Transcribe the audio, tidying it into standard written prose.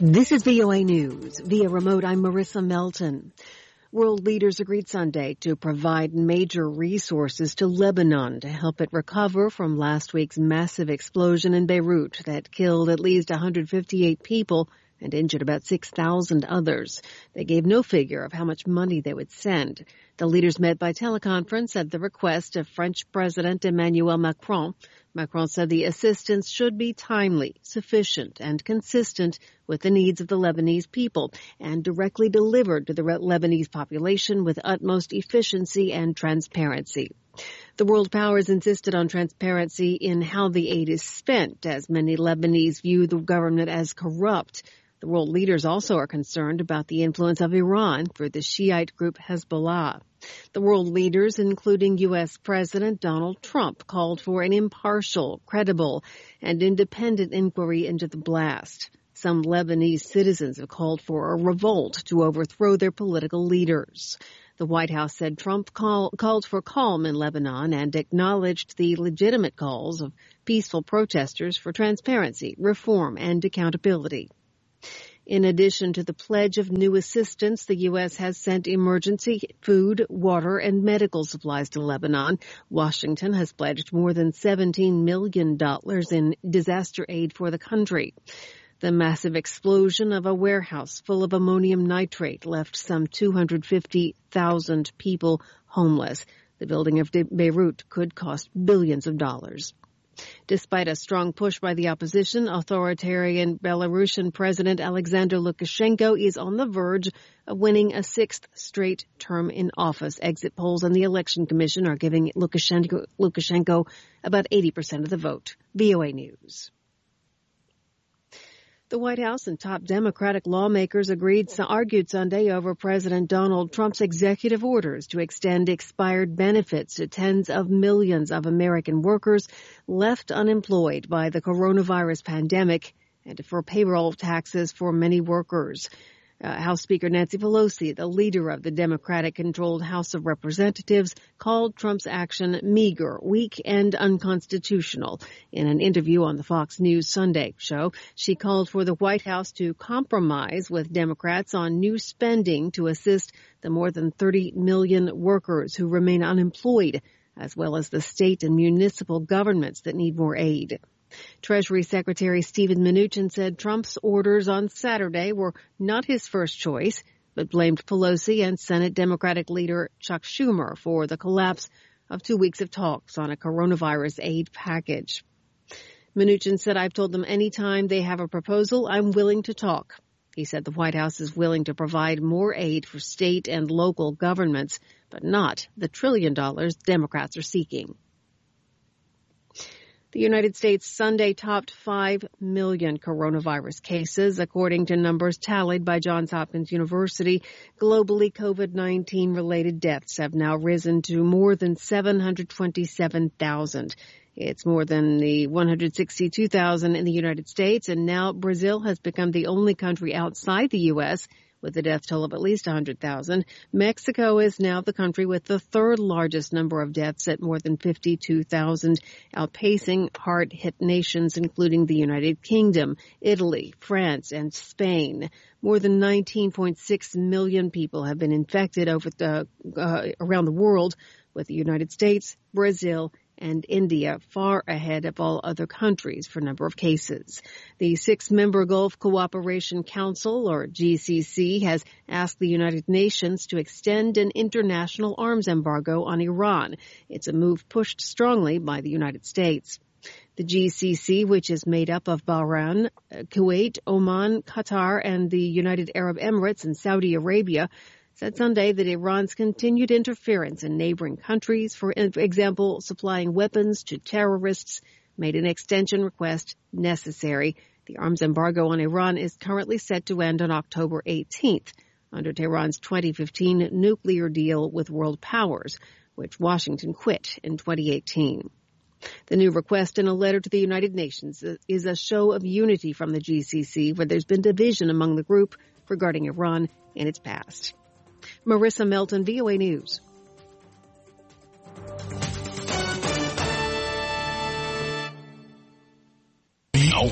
This is VOA News. Via remote, I'm Marissa Melton. World leaders agreed Sunday to provide major resources to Lebanon to help it recover from last week's massive explosion in Beirut that killed at least 158 people and injured about 6,000 others. They gave no figure of how much money they would send. The leaders met by teleconference at the request of French President Emmanuel Macron. Macron said the assistance should be timely, sufficient, and consistent with the needs of the Lebanese people and directly delivered to the Lebanese population with utmost efficiency and transparency. The world powers insisted on transparency in how the aid is spent, as many Lebanese view the government as corrupt. The world leaders also are concerned about the influence of Iran through the Shiite group Hezbollah. The world leaders, including U.S. President Donald Trump, called for an impartial, credible, and independent inquiry into the blast. Some Lebanese citizens have called for a revolt to overthrow their political leaders. The White House said Trump called for calm in Lebanon and acknowledged the legitimate calls of peaceful protesters for transparency, reform, and accountability. In addition to the pledge of new assistance, the U.S. has sent emergency food, water, and medical supplies to Lebanon. Washington has pledged more than $17 million in disaster aid for the country. The massive explosion of a warehouse full of ammonium nitrate left some 250,000 people homeless. The building of Beirut could cost billions of dollars. Despite a strong push by the opposition, authoritarian Belarusian President Alexander Lukashenko is on the verge of winning a sixth straight term in office. Exit polls and the Election Commission are giving Lukashenko about 80% of the vote. VOA News. The White House and top Democratic lawmakers argued Sunday over President Donald Trump's executive orders to extend expired benefits to tens of millions of American workers left unemployed by the coronavirus pandemic and for payroll taxes for many workers. House Speaker Nancy Pelosi, the leader of the Democratic-controlled House of Representatives, called Trump's action meager, weak, and unconstitutional. In an interview on the Fox News Sunday show, she called for the White House to compromise with Democrats on new spending to assist the more than 30 million workers who remain unemployed, as well as the state and municipal governments that need more aid. Treasury Secretary Steven Mnuchin said Trump's orders on Saturday were not his first choice, but blamed Pelosi and Senate Democratic leader Chuck Schumer for the collapse of 2 weeks of talks on a coronavirus aid package. Mnuchin said, "I've told them anytime they have a proposal, I'm willing to talk." He said the White House is willing to provide more aid for state and local governments, but not the $1 trillion Democrats are seeking. The United States Sunday topped 5 million coronavirus cases, according to numbers tallied by Johns Hopkins University. Globally, COVID-19 related deaths have now risen to more than 727,000. It's more than the 162,000 in the United States, and now Brazil has become the only country outside the U.S. with a death toll of at least 100,000. Mexico is now the country with the third largest number of deaths at more than 52,000, outpacing hard-hit nations including the United Kingdom, Italy, France, and Spain. More than 19.6 million people have been infected around the world, with the United States, Brazil, and India far ahead of all other countries for number of cases. The six-member Gulf Cooperation Council, or GCC, has asked the United Nations to extend an international arms embargo on Iran. It's a move pushed strongly by the United States. The GCC, which is made up of Bahrain, Kuwait, Oman, Qatar, and the United Arab Emirates and Saudi Arabia, said Sunday that Iran's continued interference in neighboring countries, for example, supplying weapons to terrorists, made an extension request necessary. The arms embargo on Iran is currently set to end on October 18th, under Tehran's 2015 nuclear deal with world powers, which Washington quit in 2018. The new request in a letter to the United Nations is a show of unity from the GCC, where there's been division among the group regarding Iran in its past. Marissa Melton, VOA News.